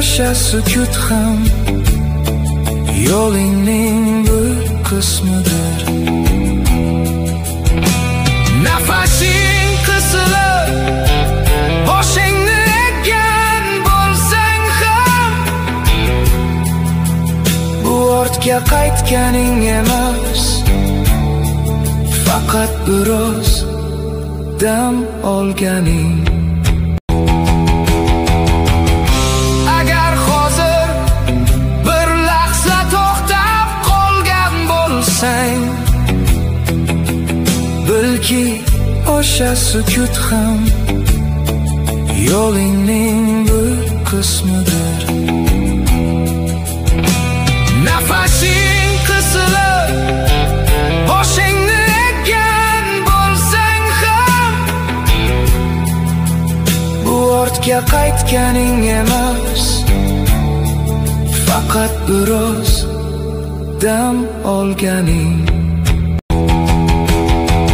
o'sha sukut ham yo'lingning bir qismidir. Nafasing qisilib boshingni eggan bo'lsang ham, bu ortga qaytganing emas, faqat biroz dam olganing. Agar hozir bir lahza to'xtab qolgan bo'lsang, bilki o'sha sukut ham yo'lingning bir qismidir. Nafasing qisilib boshingni eggan bo'lsang ham, bu ortga qaytganing emas, faqat biroz dam olganing.